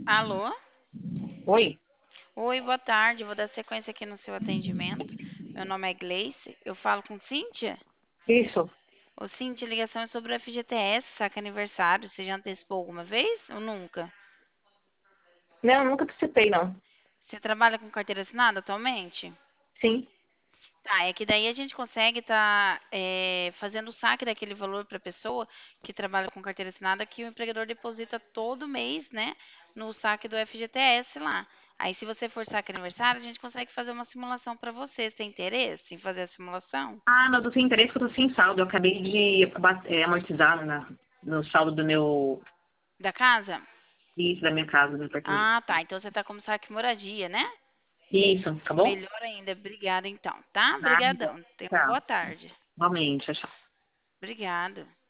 Alô? Oi? Oi, boa tarde. Vou dar sequência aqui no seu atendimento. Meu nome é Gleice. Eu falo com Cíntia? Isso? Ô, Cíntia, a ligação é sobre o FGTS, saca aniversário. Você já antecipou alguma vez ou nunca? Não, nunca participei, não. Você trabalha com carteira assinada atualmente? Sim. Tá, é que daí a gente consegue estar fazendo o saque daquele valor para a pessoa que trabalha com carteira assinada que o empregador deposita todo mês, né, no saque do FGTS lá. Aí, se você for saque aniversário, a gente consegue fazer uma simulação para você. Você tem interesse em fazer a simulação? Ah, mas eu tenho interesse porque eu tô sem saldo. Eu acabei de amortizar no saldo do meu. Da casa? Isso, da minha casa, do meu apartamento. Ah, tá. Então você tá como saque moradia, né? Isso, tá bom? Melhor ainda. Obrigada, então, tá? Nada. Obrigadão. Tenha uma Tá. boa tarde. Realmente, tchau. Obrigada.